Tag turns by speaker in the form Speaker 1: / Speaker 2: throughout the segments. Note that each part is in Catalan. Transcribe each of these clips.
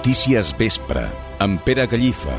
Speaker 1: Notícies Vespre, amb Pere Gallifa.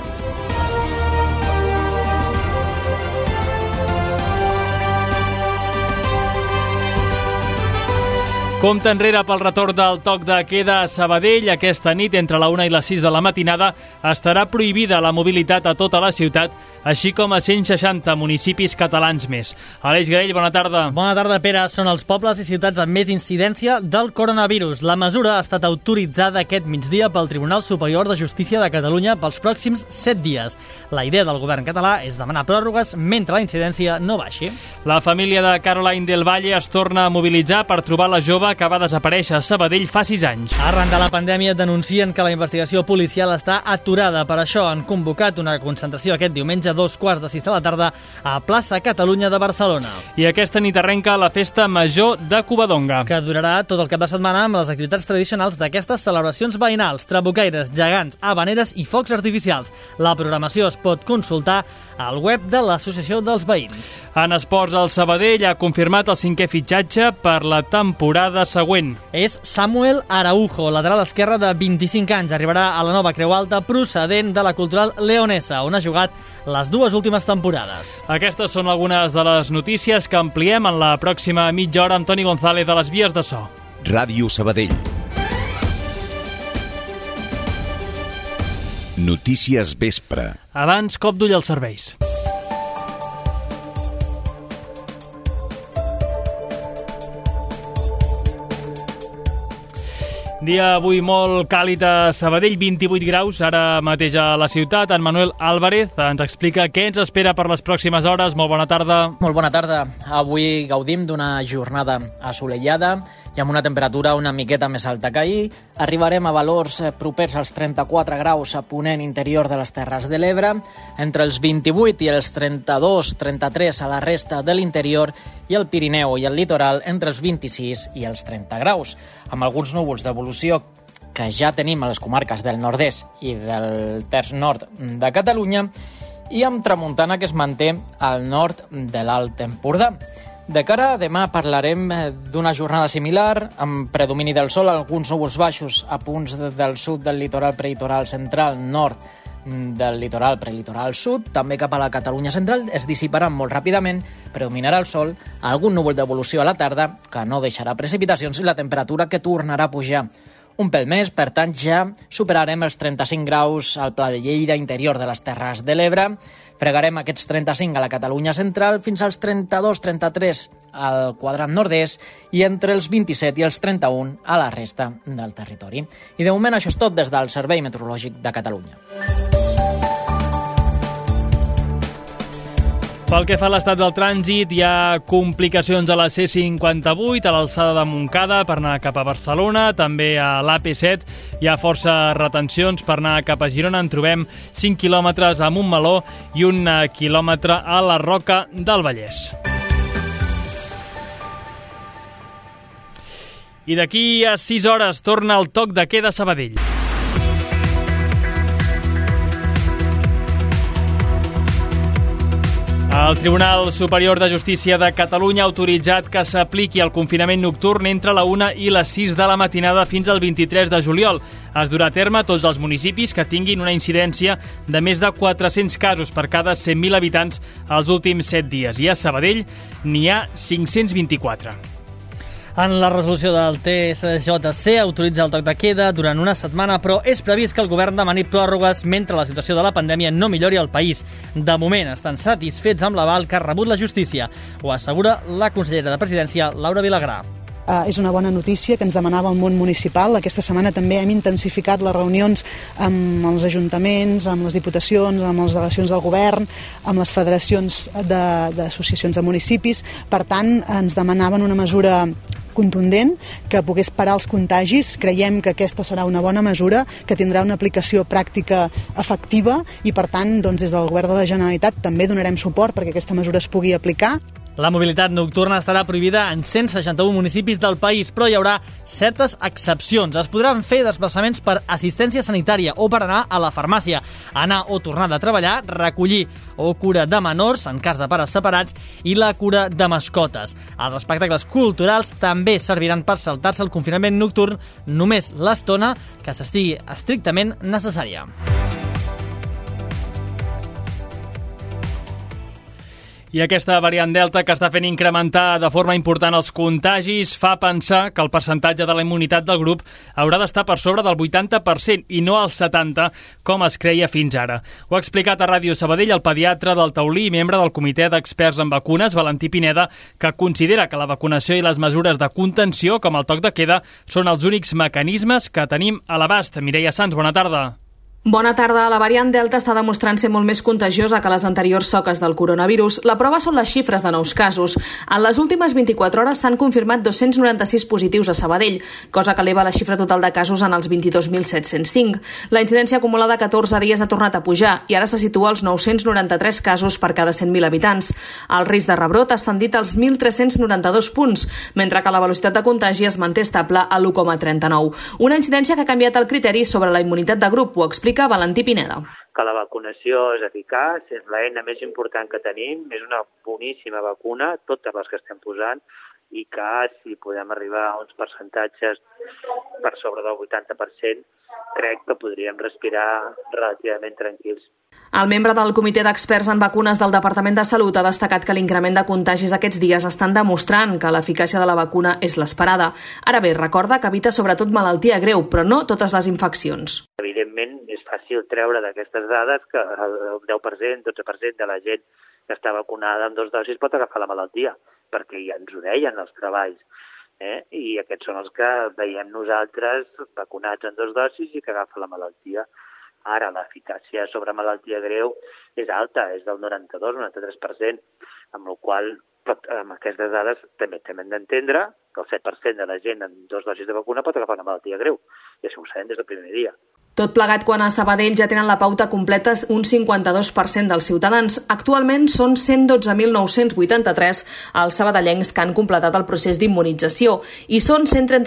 Speaker 2: Compte enrere pel retorn del toc de queda a Sabadell. Aquesta nit, entre la 1 i les 6 de la matinada, estarà prohibida la mobilitat a tota la ciutat, així com a 160 municipis catalans més. Aleix Garell, bona tarda.
Speaker 3: Bona tarda, Pere. Són els pobles i ciutats amb més incidència del coronavirus. La mesura ha estat autoritzada aquest migdia pel Tribunal Superior de Justícia de Catalunya pels pròxims 7 dies. La idea del govern català és demanar pròrrogues mentre la incidència no baixi.
Speaker 2: La família de Caroline del Valle es torna a mobilitzar per trobar la jove que va desaparèixer a Sabadell fa 6 anys.
Speaker 3: Arran de la pandèmia denuncien que la investigació policial està aturada. Per això han convocat una concentració aquest diumenge a 2:15 de la tarda a Plaça Catalunya de Barcelona.
Speaker 2: I aquesta nit arrenca la festa major de Covadonga,
Speaker 3: que durarà tot el cap de setmana amb les activitats tradicionals d'aquestes celebracions veïnals, trabucaires, gegants, habaneres i focs artificials. La programació es pot consultar al web de l'Associació dels Veïns.
Speaker 2: En esports, el Sabadell ha confirmat el 5è fitxatge per la temporada següent.
Speaker 3: És Samuel Araujo, lateral esquerre de 25 anys. Arribarà a la nova Creu Alta procedent de la Cultural Leonesa, on ha jugat les 2 últimes temporades.
Speaker 2: Aquestes són algunes de les notícies que ampliem en la pròxima mitja hora amb Toni González de les Vies de So.
Speaker 1: Ràdio Sabadell. Notícies Vespre.
Speaker 2: Abans, cop d'ull als serveis. Dia avui molt càlid a Sabadell, 28 graus ara mateix a la ciutat. En Manuel Álvarez ens explica què ens espera per les pròximes hores. Molt bona tarda.
Speaker 4: Molt bona tarda. Avui gaudim d'una jornada assolellada i amb una temperatura una miqueta més alta que ahir. Arribarem a valors propers als 34 graus a ponent interior de les Terres de l'Ebre, entre els 28 i els 32-33 a la resta de l'interior i el Pirineu i el litoral entre els 26 i els 30 graus, amb alguns núvols d'evolució que ja tenim a les comarques del nord-est i del terç nord de Catalunya i amb tramuntana que es manté al nord de l'Alt Empordà. De cara a demà parlarem d'una jornada similar, amb predomini del sol, alguns núvols baixos a punts del sud del litoral prelitoral central, nord del litoral prelitoral sud, també cap a la Catalunya central, es dissiparan molt ràpidament, predominarà el sol, algun núvol d'evolució a la tarda, que no deixarà precipitacions, i la temperatura que tornarà a pujar un pèl més, per tant ja superarem els 35 graus al Pla de Lleida, interior de les Terres de l'Ebre, fregarem aquests 35 a la Catalunya central fins als 32-33 al quadrant nord-est i entre els 27 i els 31 a la resta del territori. I de moment això és tot des del Servei Meteorològic de Catalunya.
Speaker 2: Pel que fa a l'estat del trànsit, hi ha complicacions a la C58, a l'alçada de Montcada, per anar cap a Barcelona. També a l'AP7 hi ha força retencions per anar cap a Girona. En trobem 5 quilòmetres a Montmeló i 1 quilòmetre a la Roca del Vallès. I d'aquí a 6 hores torna el toc de queda a Sabadell. El Tribunal Superior de Justícia de Catalunya ha autoritzat que s'apliqui el confinament nocturn entre la 1 i les 6 de la matinada fins al 23 de juliol. Es durà a terme a tots els municipis que tinguin una incidència de més de 400 casos per cada 100.000 habitants els últims 7 dies. I a Sabadell n'hi ha 524.
Speaker 3: En la resolució del TSJC autoritza el toc de queda durant una setmana, però és previst que el govern demani pròrrogues mentre la situació de la pandèmia no millori al país. De moment estan satisfets amb l'aval que ha rebut la justícia. Ho assegura la consellera de Presidència, Laura Vilagrà.
Speaker 5: És una bona notícia que ens demanava el món municipal. Aquesta setmana també hem intensificat les reunions amb els ajuntaments, amb les diputacions, amb les delegacions del govern, amb les federacions d'associacions de municipis. Per tant, ens demanaven una mesura contundent que pogués parar els contagis. Creiem que aquesta serà una bona mesura, que tindrà una aplicació pràctica efectiva i, per tant, des del govern de la Generalitat també donarem suport perquè aquesta mesura es pugui aplicar.
Speaker 3: La mobilitat nocturna estarà prohibida en 161 municipis del país, però hi haurà certes excepcions. Es podran fer desplaçaments per assistència sanitària o per anar a la farmàcia, anar o tornar de treballar, recollir o cura de menors en cas de pares separats i la cura de mascotes. Els espectacles culturals també serviran per saltar-se el confinament nocturn només l'estona que s'estigui estrictament necessària.
Speaker 2: I aquesta variant Delta, que està fent incrementar de forma important els contagis, fa pensar que el percentatge de la immunitat del grup haurà d'estar per sobre del 80% i no al 70%, com es creia fins ara. Ho ha explicat a Ràdio Sabadell el pediatre del Taulí i membre del Comitè d'Experts en Vacunes, Valentí Pineda, que considera que la vacunació i les mesures de contenció, com el toc de queda, són els únics mecanismes que tenim a l'abast. Mireia Sans, bona tarda.
Speaker 6: Bona tarda. La variant Delta està demostrant ser molt més contagiosa que les anteriors soques del coronavirus. La prova són les xifres de nous casos. En les últimes 24 hores s'han confirmat 296 positius a Sabadell, cosa que eleva la xifra total de casos en els 22.705. La incidència acumulada a 14 dies ha tornat a pujar i ara se situa als 993 casos per cada 100.000 habitants. El risc de rebrot ha ascendit als 1.392 punts, mentre que la velocitat de contagi es manté estable a l'1,39. Una incidència que ha canviat el criteri sobre la immunitat de grup, ho explica Valentí Pineda.
Speaker 7: Que la vacunació és eficaç, és l'eina més important que tenim, és una boníssima vacuna, totes les que estem posant, i que si podem arribar a uns percentatges per sobre del 80%, crec que podríem respirar relativament tranquils.
Speaker 6: El membre del Comitè d'Experts en Vacunes del Departament de Salut ha destacat que l'increment de contagis aquests dies estan demostrant que l'eficàcia de la vacuna és l'esperada. Ara bé, recorda que evita sobretot malaltia greu, però no totes les infeccions.
Speaker 7: Evidentment, és fàcil treure d'aquestes dades que el 10%, 12% de la gent que està vacunada amb 2 dosis pot agafar la malaltia, perquè ja ens ho deien els treballs. I aquests són els que veiem nosaltres vacunats en 2 dosis i que agafen la malaltia. Ara, l'eficàcia sobre malaltia greu és alta, és del 92-93%, amb la qual amb aquestes dades també hem d'entendre que el 7% de la gent amb 2 dosis de vacuna pot agafar una malaltia greu, i això ho sabem des del primer dia.
Speaker 6: Tot plegat, quan a Sabadell ja tenen la pauta completa un 52% dels ciutadans. Actualment són 112.983 els sabadellencs que han completat el procés d'immunització i són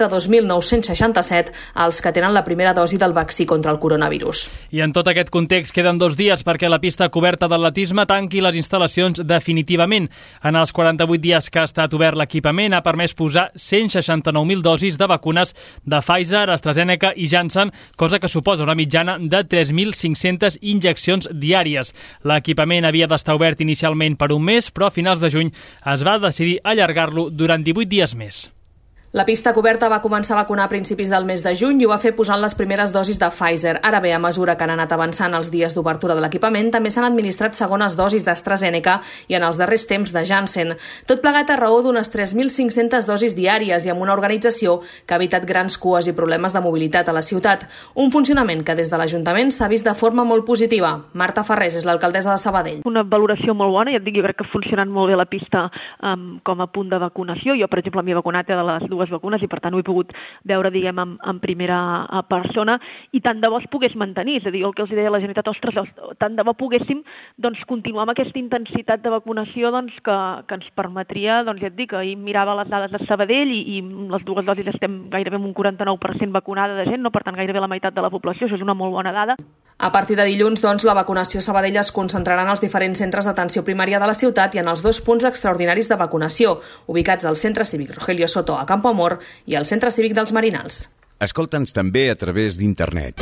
Speaker 6: 132.967 els que tenen la primera dosi del vaccí contra el coronavirus.
Speaker 2: I en tot aquest context queden 2 dies perquè la pista coberta d'atletisme tanqui les instal·lacions definitivament. En els 48 dies que ha estat obert l'equipament ha permès posar 169.000 dosis de vacunes de Pfizer, AstraZeneca i Janssen, cosa que suposa una mitjana de 3.500 injeccions diàries. L'equipament havia d'estar obert inicialment per un mes, però a finals de juny es va decidir allargar-lo durant 18 dies més.
Speaker 6: La pista coberta va començar a vacunar a principis del mes de juny i ho va fer posant les primeres dosis de Pfizer. Ara bé, a mesura que han anat avançant els dies d'obertura de l'equipament, també s'han administrat segones dosis d'AstraZeneca i en els darrers temps de Janssen. Tot plegat a raó d'unes 3.500 dosis diàries i amb una organització que ha evitat grans cues i problemes de mobilitat a la ciutat. Un funcionament que des de l'Ajuntament s'ha vist de forma molt positiva. Marta Ferrés és l'alcaldessa de Sabadell.
Speaker 8: Una valoració molt bona, ja et dic, jo crec que ha funcionat molt bé la pista com a punt de vacunació. Jo, per exemple, m'hi he vacunat de les 2 vacunes i per tant ho he pogut veure, diguem, en primera persona, i tant de bo es pogués mantenir. És a dir, el que els deia la Generalitat, ostres, tant de bo poguéssim continuar amb aquesta intensitat de vacunació que ens permetria, ja et dic, ahir mirava les dades de Sabadell i les 2 dosis estem gairebé amb un 49% vacunada de gent, no? Per tant gairebé la meitat de la població, això és una molt bona dada.
Speaker 6: A partir de dilluns, la vacunació a Sabadell es concentrarà en els diferents centres d'atenció primària de la ciutat i en els 2 punts extraordinaris de vacunació, ubicats al Centre Cívic Rogelio Soto a Campo Amor i al Centre Cívic dels Marinals.
Speaker 1: Escolta'ns també a través d'internet.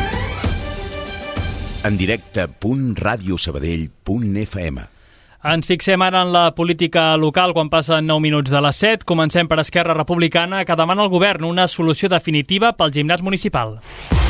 Speaker 1: En directe.radiosabadell.fm.
Speaker 2: Ens fixem ara en la política local quan passen 9 minuts de les 7. Comencem per Esquerra Republicana, que demana al govern una solució definitiva pel gimnàs municipal.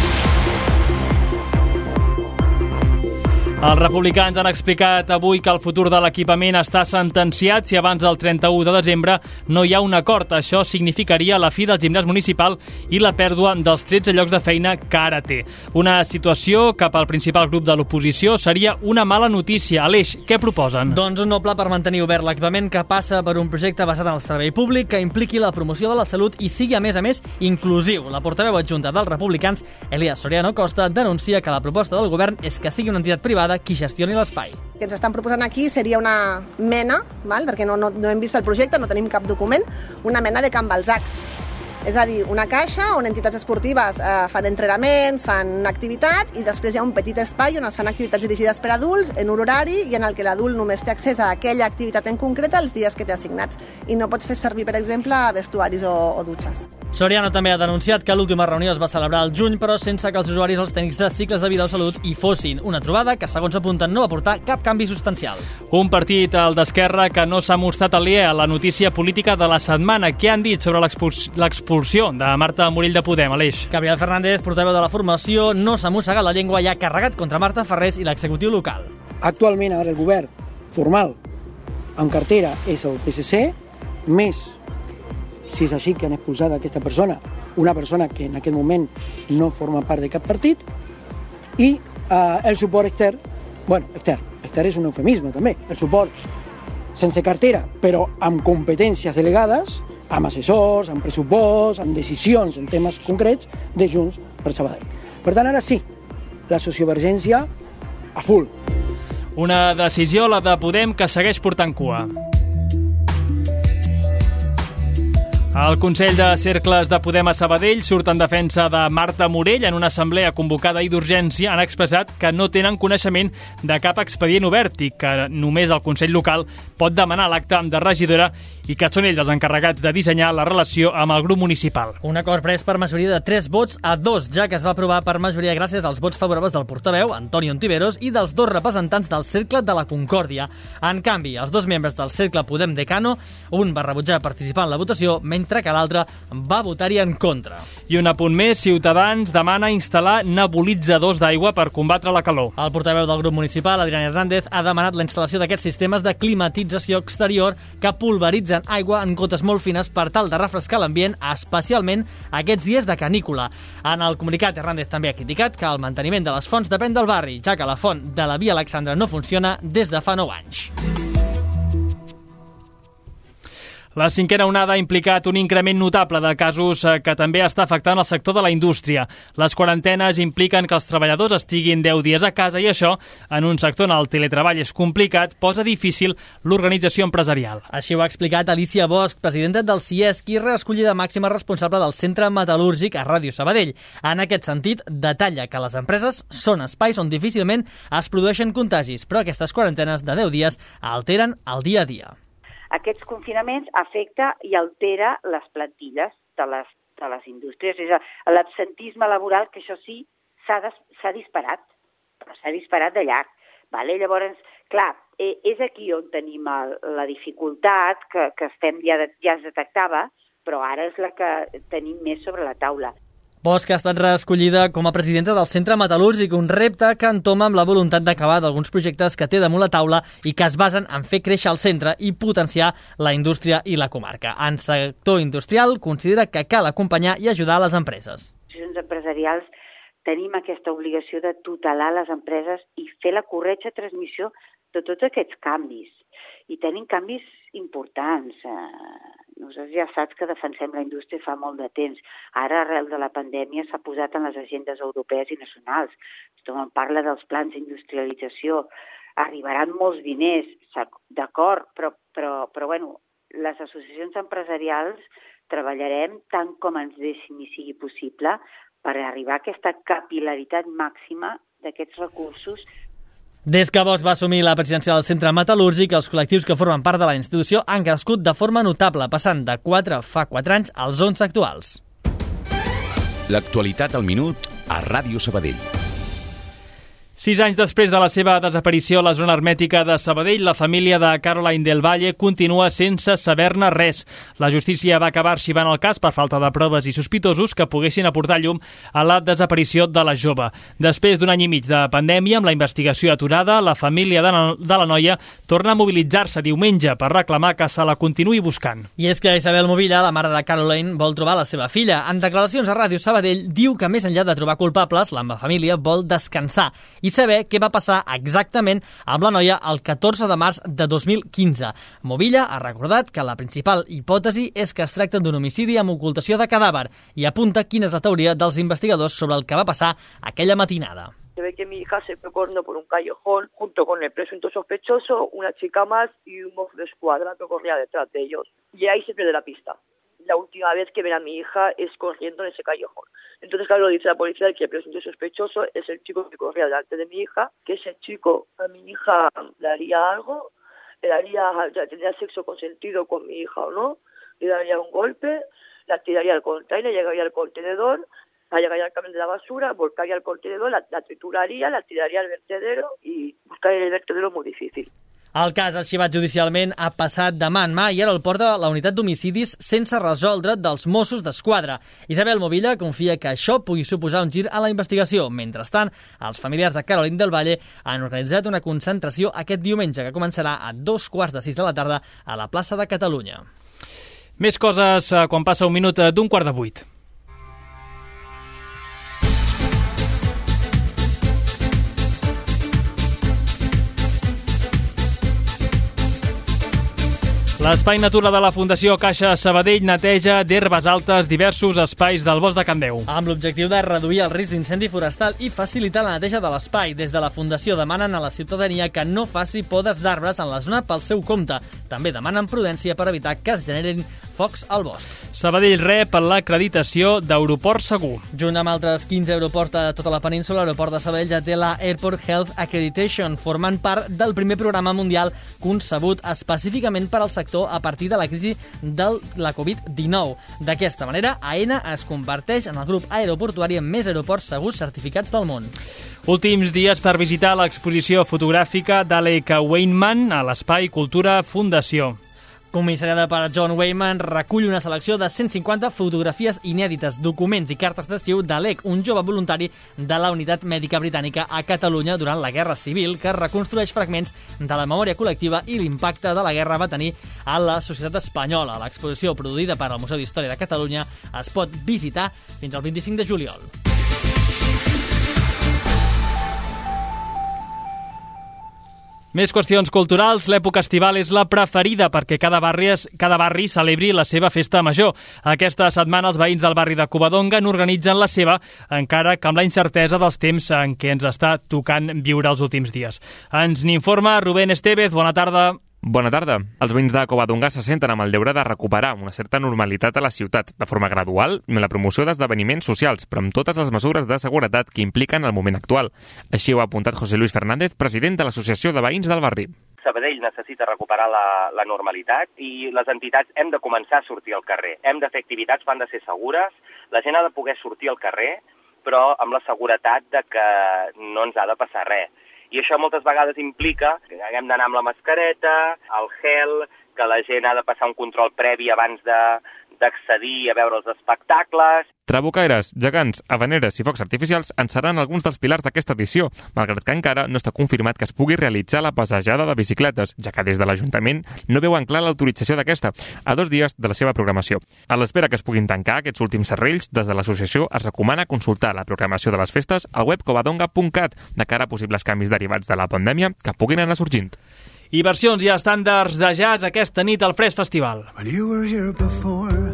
Speaker 2: Els republicans han explicat avui que el futur de l'equipament està sentenciat si abans del 31 de desembre no hi ha un acord. Això significaria la fi del gimnàs municipal i la pèrdua dels 13 llocs de feina que ara té. Una situació que pel principal grup de l'oposició seria una mala notícia. Aleix, què proposen?
Speaker 3: Doncs un nou pla per mantenir obert l'equipament que passa per un projecte basat en el servei públic que impliqui la promoció de la salut i sigui, a més, inclusiu. La portaveu adjunta dels republicans, Elías Soriano Costa, denuncia que la proposta del govern és que sigui una entitat privada privada qui gestioni l'espai.
Speaker 9: El que ens estan proposant aquí seria una mena, perquè no hem vist el projecte, no tenim cap document, una mena de Can Balzac. És a dir, una caixa on entitats esportives fan entrenaments, fan activitat i després hi ha un petit espai on es fan activitats dirigides per adults en un horari i en el que l'adult només té accés a aquella activitat en concreta els dies que té assignats i no pots fer servir, per exemple, vestuaris o dutxes.
Speaker 3: Soriano també ha denunciat que l'última reunió es va celebrar al juny, però sense que els usuaris o els tècnics de cicles de vida o salut hi fossin. Una trobada que, segons apunten, no va portar cap canvi substancial.
Speaker 2: Un partit, el d'Esquerra, que no s'ha mostrat aliè a la notícia política de la setmana. Què han dit sobre l'expulsió de Marta Morell de Podem, Aleix?
Speaker 3: Gabriel Fernández, portaveu de la formació, no s'ha mossegat la llengua i ha carregat contra Marta Ferrés i l'executiu local.
Speaker 10: Actualment, ara el govern formal en cartera és el PSC, més si és així que han expulsat aquesta persona, una persona que en aquest moment no forma part de cap partit, i el suport extern, extern és un eufemisme també, el suport sense cartera, però amb competències delegades, amb assessors, amb pressupost, amb decisions en temes concrets de Junts per Sabadell. Per tant, ara sí, la sociovergència a full.
Speaker 2: Una decisió, la de Podem, que segueix portant cua. El Consell de Cercles de Podem a Sabadell surt en defensa de Marta Morell. En una assemblea convocada i d'urgència han expressat que no tenen coneixement de cap expedient obert i que només el Consell local pot demanar l'acte de regidora i que són ells els encarregats de dissenyar la relació amb el grup municipal.
Speaker 3: Un acord pres per majoria de 3 vots a 2, ja que es va aprovar per majoria gràcies als vots favorables del portaveu, Antoni Ontiveros, i dels 2 representants del Cercle de la Concòrdia. En canvi, els 2 membres del Cercle Podem Decano, un va rebutjar participar en la votació, mentre que l'altre va votar-hi en contra.
Speaker 2: I un apunt més, Ciutadans demana instal·lar nebulitzadors d'aigua per combatre la calor.
Speaker 3: El portaveu del grup municipal, Adrián Hernández, ha demanat la instal·lació d'aquests sistemes de climatització exterior que pulveritzen aigua en gotes molt fines per tal de refrescar l'ambient, especialment aquests dies de canícula. En el comunicat, Hernández també ha criticat que el manteniment de les fonts depèn del barri, ja que la font de la Via Alexandra no funciona des de fa 9 anys.
Speaker 2: La 5a onada ha implicat un increment notable de casos que també està afectant el sector de la indústria. Les quarantenes impliquen que els treballadors estiguin 10 dies a casa i això, en un sector on el teletreball és complicat, posa difícil l'organització empresarial.
Speaker 3: Així ho ha explicat Alicia Bosch, presidenta del CIESC i reescollida màxima responsable del Centre Metal·lúrgic a Ràdio Sabadell. En aquest sentit, detalla que les empreses són espais on difícilment es produeixen contagis, però aquestes quarantenes de 10 dies alteren el dia a dia.
Speaker 11: Aquests confinaments afecta i altera les plantilles de les indústries. És l'absentisme laboral, que això sí, s'ha disparat, però s'ha disparat de llarg. Vale? Llavors, clar, és aquí on tenim la dificultat que ja es detectava, però ara és la que tenim més sobre la taula.
Speaker 3: Bosch ha estat reescollida com a presidenta del Centre Metal·lúrgic, un repte que entoma amb la voluntat d'acabar d'alguns projectes que té damunt la taula i que es basen en fer créixer el centre i potenciar la indústria i la comarca. En sector industrial considera que cal acompanyar i ajudar les empreses.
Speaker 11: Les associacions empresarials tenim aquesta obligació de tutelar les empreses i fer la corretja transmissió de tots aquests canvis. I tenim canvis importants. Nosaltres ja saps que defensem la indústria fa molt de temps. Ara, arrel de la pandèmia, s'ha posat en les agendes europees i nacionals. Tothom parla dels plans d'industrialització. Arribaran molts diners, d'acord, però bueno, les associacions empresarials treballarem tant com ens deixin i sigui possible per arribar a aquesta capil·laritat màxima d'aquests recursos.
Speaker 3: Des que Bosch va assumir la presidència del Centre Metal·lúrgic, els col·lectius que formen part de la institució han crescut de forma notable, passant de 4 fa 4 anys als 11 actuals.
Speaker 1: L'actualitat al minut a Ràdio Sabadell.
Speaker 2: 6 anys després de la seva desaparició a la zona hermètica de Sabadell, la família de Caroline del Valle continua sense saber-ne res. La justícia va acabar arxivant el cas per falta de proves i sospitosos que poguessin aportar llum a la desaparició de la jove. Després d'un any i mig de pandèmia, amb la investigació aturada, la família de la noia torna a mobilitzar-se diumenge per reclamar que se la continuï buscant.
Speaker 3: I és que Isabel Movilla, la mare de Caroline, vol trobar la seva filla. En declaracions a Ràdio Sabadell, diu que més enllà de trobar culpables, la família vol descansar i saber què va passar exactament amb la noia el 14 de març de 2015. Movilla ha recordat que la principal hipòtesi és que es tracta d'un homicidi amb ocultació de cadàver i apunta quina és la teoria dels investigadors sobre el que va passar aquella matinada.
Speaker 12: se ve que mi hija se fue corriendo por un callejón junto con el presunto sospechoso, una chica más y un mozo de escuadra que corría detrás de ellos. Y ahí se pierde la pista. La última vez que ven a mi hija es corriendo en ese callejón. Entonces, claro, dice la policía que el presunto sospechoso es el chico que corría delante de mi hija, que ese chico a mi hija le haría algo, tendría sexo consentido con mi hija o no, le daría un golpe, la tiraría al container, llegaría al contenedor, la llegaría al camión de la basura, volcaría al contenedor, la trituraría, la tiraría al vertedero y buscar el vertedero es muy difícil.
Speaker 3: El cas arxivat judicialment ha passat de mà en mà i ara el porta la unitat d'homicidis sense resoldre dels Mossos d'Esquadra. Isabel Movilla confia que això pugui suposar un gir a la investigació. Mentrestant, els familiars de Caroline del Valle han organitzat una concentració aquest diumenge que començarà a 2:45 de la tarda a la plaça de Catalunya.
Speaker 2: Més coses quan passa un minut d'un 7:45. L'Espai Natura de la Fundació Caixa Sabadell neteja d'herbes altes diversos espais del bosc de Can Deu.
Speaker 3: Amb l'objectiu de reduir el risc d'incendi forestal i facilitar la neteja de l'espai, des de la Fundació demanen a la ciutadania que no faci podes d'arbres en la zona pel seu compte. També demanen prudència per evitar que es generin focs al bosc.
Speaker 2: Sabadell rep l'acreditació d'aeroport segur.
Speaker 3: Junt amb altres 15 aeroports de tota la península, l'aeroport de Sabadell ja té la Airport Health Accreditation, formant part del primer programa mundial concebut específicament per al sector a partir de la crisi de la Covid-19. D'aquesta manera, AENA es converteix en el grup aeroportuari amb més aeroports segurs certificats del món.
Speaker 2: Últims dies per visitar l'exposició fotogràfica d'Alec Weinman a l'Espai Cultura Fundació.
Speaker 3: Comissariada per John Wayman, recull una selecció de 150 fotografies inèdites, documents i cartes d'estiu d'Alec, un jove voluntari de la Unitat Mèdica Britànica a Catalunya durant la Guerra Civil, que reconstrueix fragments de la memòria col·lectiva i l'impacte de la guerra va tenir a la societat espanyola. L'exposició, produïda per al Museu d'Història de Catalunya, es pot visitar fins al 25 de juliol.
Speaker 2: Més qüestions culturals. L'època estival és la preferida perquè cada barri celebri la seva festa major. Aquesta setmana els veïns del barri de Covadonga n'organitzen la seva, encara que amb la incertesa dels temps en què ens està tocant viure els últims dies. Ens n'informa Rubén Estevez. Bona tarda.
Speaker 13: Bona tarda. Els veïns de Covadonga se senten amb el deure de recuperar una certa normalitat a la ciutat, de forma gradual, amb la promoció d'esdeveniments socials, però amb totes les mesures de seguretat que impliquen el moment actual. Així ho ha apuntat José Luis Fernández, president de l'Associació de Veïns del Barri.
Speaker 14: Sabadell necessita recuperar la normalitat i les entitats hem de començar a sortir al carrer. Hem de fer activitats que han de ser segures, la gent ha de poder sortir al carrer, però amb la seguretat de que no ens ha de passar res. I això moltes vegades implica que haguem d'anar amb la mascareta, el gel, que la gent ha de passar un control previ abans d'accedir a veure els espectacles.
Speaker 13: Trabucaires, gegants, havaneres i focs artificials en seran alguns dels pilars d'aquesta edició, malgrat que encara no està confirmat que es pugui realitzar la passejada de bicicletes, ja que des de l'Ajuntament no veuen clar l'autorització d'aquesta, a 2 dies de la seva programació. A l'espera que es puguin tancar aquests últims serrells, des de l'associació es recomana consultar la programació de les festes al web covadonga.cat de cara a possibles canvis derivats de la pandèmia que puguin anar sorgint.
Speaker 2: I versions i estàndards de jazz aquesta nit al Fresc Festival.
Speaker 15: When you were here before,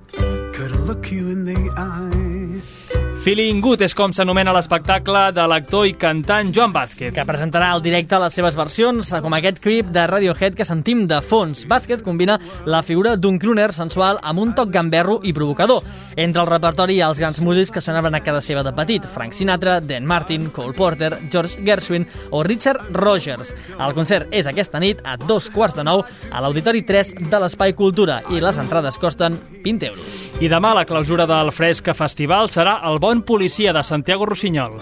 Speaker 15: could I look you in the eye?
Speaker 2: Feeling Good és com s'anomena l'espectacle de l'actor i cantant Joan Vázquez,
Speaker 3: que presentarà al directe les seves versions, com aquest clip de Radiohead que sentim de fons. Vázquez combina la figura d'un crooner sensual amb un toc gamberro i provocador. Entre el repertori hi ha els grans músics que sonaven a casa seva de petit: Frank Sinatra, Dan Martin, Cole Porter, George Gershwin o Richard Rogers. El concert és aquesta nit a 8:45 a l'Auditori 3 de l'Espai Cultura i les entrades costen 20 euros.
Speaker 2: I demà la clausura del Fresc Festival serà el Bon Policia de Santiago Rossinyol.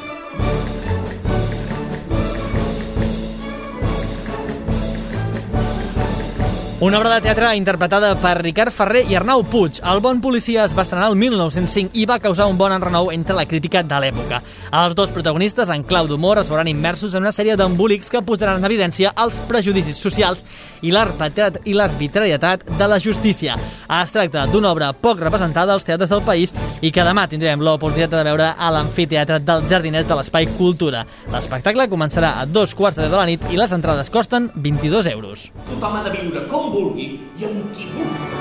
Speaker 3: Una obra de teatre interpretada per Ricard Ferrer i Arnau Puig. El Bon Policia es va estrenar el 1905 i va causar un bon enrenou entre la crítica de l'època. Els dos protagonistes, en clau d'humor, es veuran immersos en una sèrie d'embolics que posaran en evidència els prejudicis socials i l'arbitrarietat de la justícia. Es tracta d'una obra poc representada als teatres del país i que demà tindrem l'oportunitat de veure a l'amfiteatre dels Jardiners de l'Espai Cultura. L'espectacle començarà a 2:15 de la nit i les entrades costen 22 euros.
Speaker 16: Tothom ha de viure com vulgui i amb qui vulgui.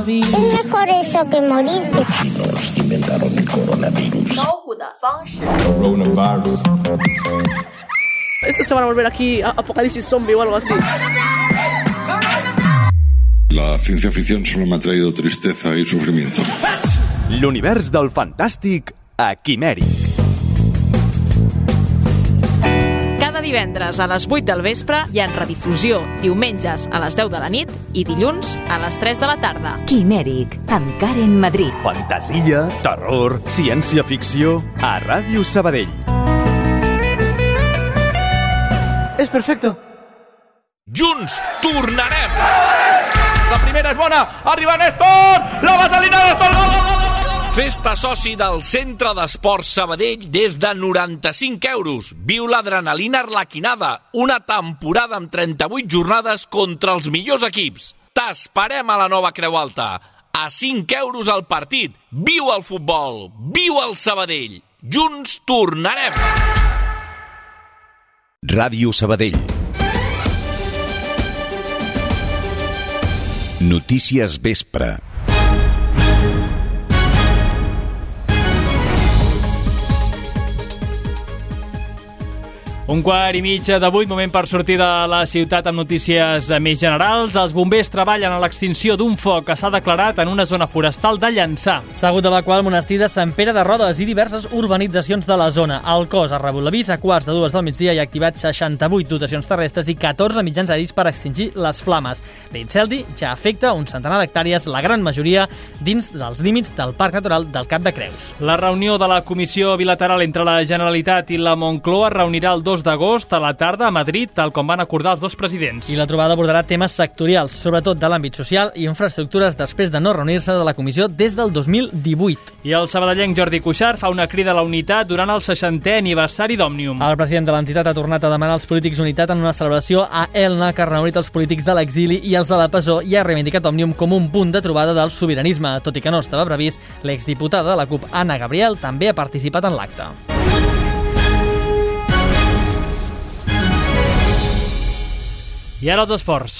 Speaker 17: Es mejor eso que morirse.
Speaker 18: Los chinos inventaron el coronavirus. Coronavirus.
Speaker 19: Estos se van a volver aquí apocalipsis zombie o algo así.
Speaker 20: La ciencia ficción solo me ha traído tristeza y sufrimiento.
Speaker 21: L'univers del fantàstic a Quimèric.
Speaker 22: Cada divendres a les 8 del vespre i en redifusió diumenges a les 10 de la nit i dilluns a les 3 de la tarda.
Speaker 23: Quimèric, amb Karen Madrid.
Speaker 21: Fantasia, terror, ciència-ficció a Ràdio Sabadell.
Speaker 24: És perfecto.
Speaker 25: Junts tornarem! La primera és bona, arriba Néstor! La vaselina Néstor, gol, gol, gol! Festa soci del Centre d'Esports Sabadell des de 95 euros. Viu l'adrenalina arlequinada, una temporada amb 38 jornades contra els millors equips. T'esperem a la nova Creu Alta. A 5 euros al partit. Viu el futbol, viu el Sabadell. Junts tornarem!
Speaker 1: Ràdio Sabadell. Notícies Vespre.
Speaker 2: Un quart i mitja de 8, moment per sortir de la ciutat amb notícies més generals. Els bombers treballen a l'extinció d'un foc que s'ha declarat en una zona forestal de Llançà.
Speaker 3: S'ha hagut d'evacuar el monestir de Sant Pere de Rodes i diverses urbanitzacions de la zona. El cos ha rebut l'avís a 2:15 del migdia i ha activat 68 dotacions terrestres i 14 mitjans aeris per extingir les flames. L'incendi ja afecta un centenar d'hectàrees, la gran majoria dins dels límits del Parc Natural del Cap de Creus.
Speaker 2: La reunió de la Comissió Bilateral entre la Generalitat i la Moncloa reunirà el 2 d'agost a la tarda a Madrid, tal com van acordar els dos presidents.
Speaker 3: I la trobada abordarà temes sectorials, sobretot de l'àmbit social i infraestructures, després de no reunir-se de la comissió des del 2018.
Speaker 2: I el sabadellenc Jordi Cuixart fa una crida a la unitat durant el 60è aniversari d'Òmnium.
Speaker 3: El president de l'entitat ha tornat a demanar als polítics unitat en una celebració a Elna, que ha reunit els polítics de l'exili i els de la presó i ha reivindicat Òmnium com un punt de trobada del sobiranisme. Tot i que no estava previst, l'exdiputada de la CUP, Anna Gabriel, també ha participat en l'acte.
Speaker 2: I ara els esports.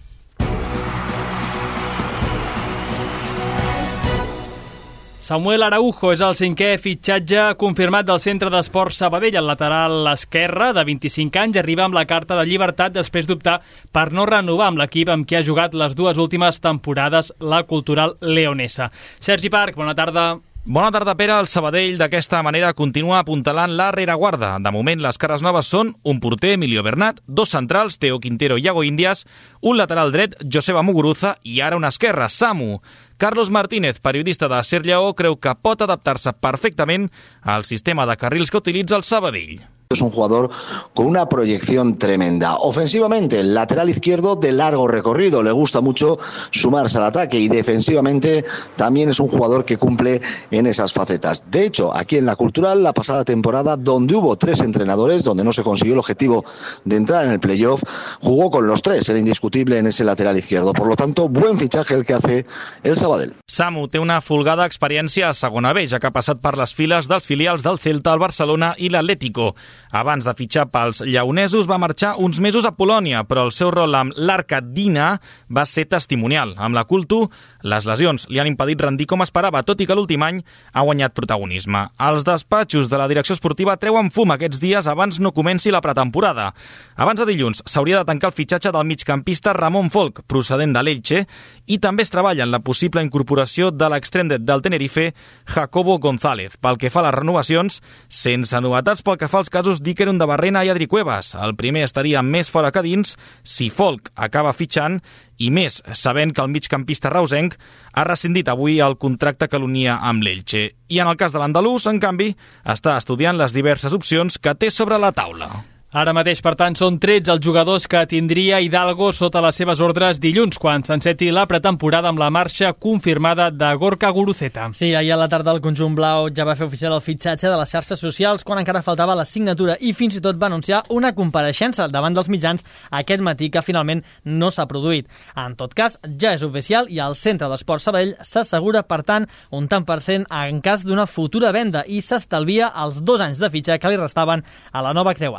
Speaker 2: Samuel Araujo és el 5è fitxatge confirmat del Centre d'Esports Sabadell. El lateral esquerre, de 25 anys, arriba amb la carta de llibertat després d'optar per no renovar amb l'equip amb qui ha jugat les dues últimes temporades, la Cultural Leonesa. Sergi Parc, bona tarda.
Speaker 26: Bona tarda, Pere. El Sabadell d'aquesta manera continua apuntalant la rereguarda. De moment, les cares noves són un porter, Emilio Bernat, dos centrals, Teo Quintero i Iago Índias, un lateral dret, Joseba Muguruza, i ara un esquerre, Samu. Carlos Martínez, periodista de Ser Lleó, creu que pot adaptar-se perfectament al sistema de carrils que utilitza el Sabadell.
Speaker 27: Es un jugador con una proyección tremenda. Ofensivamente, el lateral izquierdo de largo recorrido. Le gusta mucho sumarse al ataque y defensivamente también es un jugador que cumple en esas facetas. De hecho, aquí en la Cultural, la pasada temporada, donde hubo 3 entrenadores, donde no se consiguió el objetivo de entrar en el playoff, jugó con los 3, era indiscutible en ese lateral izquierdo. Por lo tanto, buen fichaje el que hace el Sabadell.
Speaker 26: Samu té una folgada experiència a segona B, ja que ha passat per les files dels filials del Celta, el Barcelona i l'Atlético. Abans de fitxar pels lleonesos va marxar uns mesos a Polònia, però el seu rol amb l'Arcadina va ser testimonial. Amb la Cultu, les lesions li han impedit rendir com esperava, tot i que l'últim any ha guanyat protagonisme. Els despatxos de la direcció esportiva treuen fum aquests dies abans no comenci la pretemporada. Abans de dilluns s'hauria de tancar el fitxatge del migcampista Ramon Folk, procedent de l'Elche, i també es treballa en la possible incorporació de l'extrem dret del Tenerife, Jacobo González. Pel que fa a les renovacions, sense novetats pel que fa als casos d'Iker de Barrena i Adri Cuevas. El primer estaria més fora que dins si Folk acaba fitxant, i més sabent que el migcampista reusenc ha rescindit avui el contracte que l'unia amb l'Elche. I en el cas de l'andalús, en canvi, està estudiant les diverses opcions que té sobre la taula.
Speaker 2: Ara mateix, per tant, són 13 els jugadors que tindria Hidalgo sota les seves ordres dilluns, quan s'enceti la pretemporada amb la marxa confirmada de Gorka Guruceta.
Speaker 3: Sí, ahir a la tarda el conjunt blau ja va fer oficial el fitxatge de les xarxes socials quan encara faltava la signatura i fins i tot va anunciar una compareixença davant dels mitjans aquest matí que finalment no s'ha produït. En tot cas, ja és oficial i el Centre d'Esports Sabadell s'assegura, per tant, un tant per cent en cas d'una futura venda i s'estalvia els 2 anys de fitxa que li restaven a la nova Creu Alta.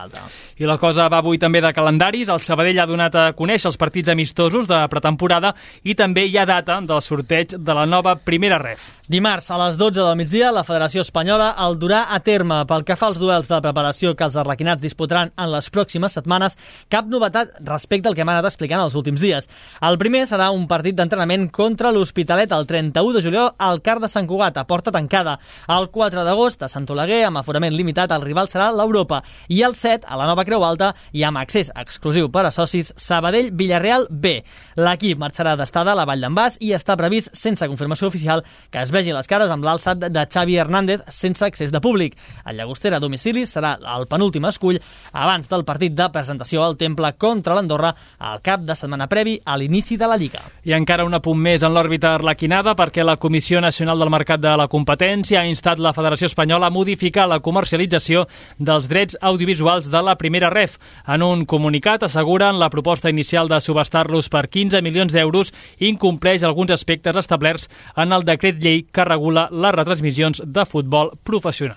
Speaker 2: I la cosa va avui també de calendaris. El Sabadell ha donat a conèixer els partits amistosos de pretemporada i també hi ha data del sorteig de la nova primera ref.
Speaker 3: Dimarts a les 12 del migdia la Federació Espanyola el durà a terme. Pel que fa als duels de preparació que els arlequinats disputaran en les pròximes setmanes, cap novetat respecte al que hem anat explicant els últims dies. El primer serà un partit d'entrenament contra l'Hospitalet el 31 de juliol al Car de Sant Cugat, a porta tancada. El 4 d'agost a Sant Oleguer, amb aforament limitat, el rival serà l'Europa. I el 7, a la nova Creu Alta, i amb accés exclusiu per a socis, Sabadell-Villarreal B. L'equip marxarà d'estada a la Vall d'en Bas i està previst, sense confirmació oficial, que es vegi les cares amb l'alçat de Xavi Hernández sense accés de públic. El Llagostera a domicili serà el penúltim escull abans del partit de presentació al Temple contra l'Andorra al cap de setmana previ a l'inici de la Lliga.
Speaker 2: I encara un apunt més en l'òrbita arlequinada, perquè la Comissió Nacional del Mercat de la Competència ha instat la Federació Espanyola a modificar la comercialització dels drets audiovisuals de la primera ref. En un comunicat asseguren la proposta inicial de subestar-los per 15 milions d'euros incompleix alguns aspectes establerts en el decret llei que regula les retransmissions de futbol professional.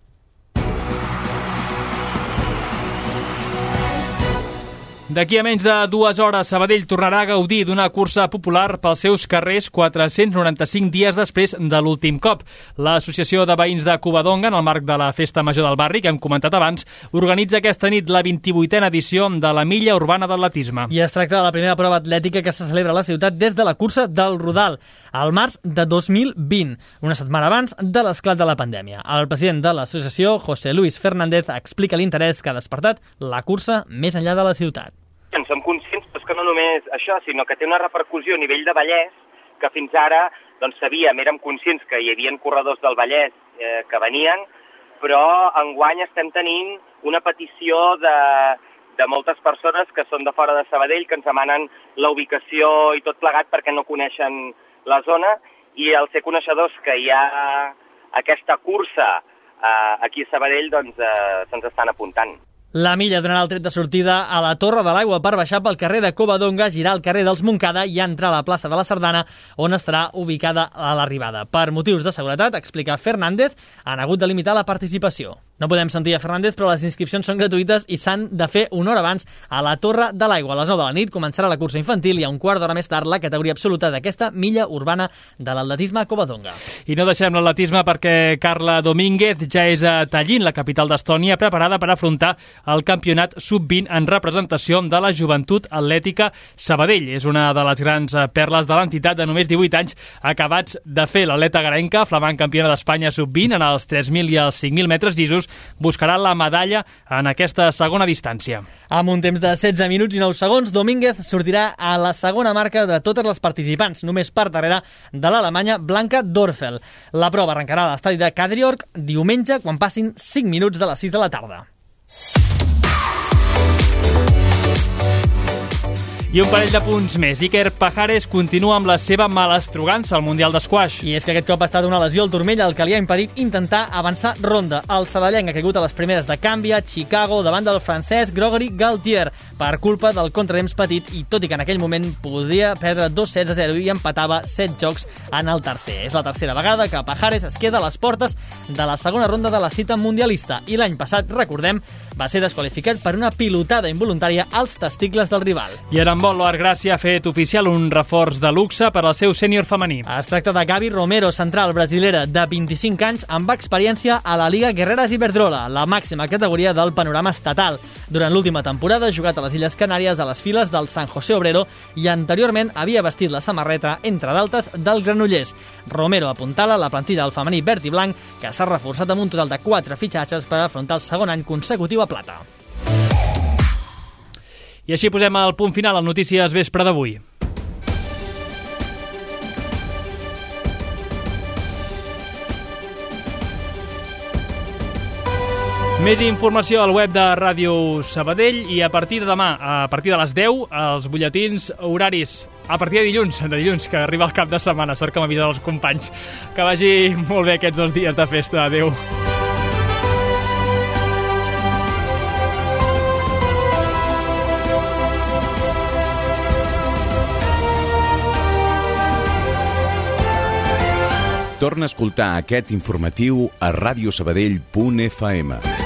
Speaker 2: D'aquí a menys de 2 hores, Sabadell tornarà a gaudir d'una cursa popular pels seus carrers 495 dies després de l'últim cop. L'Associació de Veïns de Covadonga, en el marc de la Festa Major del Barri, que hem comentat abans, organitza aquesta nit la 28a edició de la Milla Urbana d'Atletisme.
Speaker 3: I es tracta de la primera prova atlètica que se celebra a la ciutat des de la cursa del Rodal, al març de 2020, una setmana abans de l'esclat de la pandèmia. El president de l'associació, José Luis Fernández, explica l'interès que ha despertat la cursa més enllà de la ciutat.
Speaker 14: Som conscients que no només això, sinó que té una repercussió a nivell de Vallès que fins ara sabíem, érem conscients que hi havia corredors del Vallès que venien, però enguany estem tenint una petició de moltes persones que són de fora de Sabadell, que ens demanen la ubicació i tot plegat perquè no coneixen la zona, i al ser coneixedors que hi ha aquesta cursa aquí a Sabadell, se'ns estan apuntant.
Speaker 3: La Milla donarà el tret de sortida a la Torre de l'Aigua per baixar pel carrer de Covadonga, girar al carrer dels Montcada i entrar a la plaça de la Sardana, on estarà ubicada a l'arribada. Per motius de seguretat, explica Fernández, han hagut de limitar la participació. No podem sentir a Fernández, però les inscripcions són gratuïtes i s'han de fer una hora abans a la Torre de l'Aigua. A les 9 de la nit començarà la cursa infantil i a un quart d'hora més tard la categoria absoluta d'aquesta Milla Urbana de l'atletisme a Covadonga.
Speaker 2: I no deixem l'atletisme perquè Carla Domínguez ja és a Tallinn, la capital d'Estònia, preparada per afrontar el campionat sub-20 en representació de la Joventut Atlètica Sabadell. És una de les grans perles de l'entitat de només 18 anys acabats de fer. L'atleta garenca, flamant campiona d'Espanya sub-20 en els 3.000 i els 5.000 metres llisos, buscarà la medalla en aquesta segona distància.
Speaker 3: Amb un temps de 16 minuts i 9 segons, Domínguez sortirà a la segona marca de totes les participants, només per darrere de l'alemanya Blanca Dorfel. La prova arrencarà a l'estadi de Kadriorg diumenge quan passin 5 minuts de les 6 de la tarda.
Speaker 2: I un parell de punts més. Iker Pajares continua amb la seva malastrugança al Mundial d'Esquaix.
Speaker 3: I és que aquest cop ha estat una lesió al turmell el que li ha impedit intentar avançar ronda. El sabadellenc ha caigut a les primeres de canvi a Chicago davant del francès Gregory Gaultier per culpa del contratemps petit, i tot i que en aquell moment podria perdre 2-0 i empatava 7 jocs en el tercer. És la tercera vegada que Pajares es queda a les portes de la segona ronda de la cita mundialista, i l'any passat, recordem, va ser desqualificat per una pilotada involuntària als testicles del rival.
Speaker 2: I en handbol, l'Oart Gràcia ha fet oficial un reforç de luxe per al seu sènior femení.
Speaker 3: Es tracta de Gabi Romero, central brasilera de 25 anys amb experiència a la Liga Guerreras Iberdrola, la màxima categoria del panorama estatal. Durant l'última temporada ha jugat a les Illes Canàries a les files del San José Obrero i anteriorment havia vestit la samarreta, entre d'altres, del Granollers. Romero apuntala la plantilla del femení verd i blanc, que s'ha reforçat amb un total de 4 fitxatges per afrontar el segon any consecutiu a plata.
Speaker 2: I així posem el punt final al Notícies Vespre d'avui. Més informació al web de Ràdio Sabadell i a partir de demà, a partir de les 10, els butlletins horaris. A partir de dilluns, que arriba el cap de setmana. Sort que m'avisen els companys. Que vagi molt bé aquests 2 dies de festa. Adéu.
Speaker 1: Torna a escoltar aquest informatiu a radiosabadell.fm.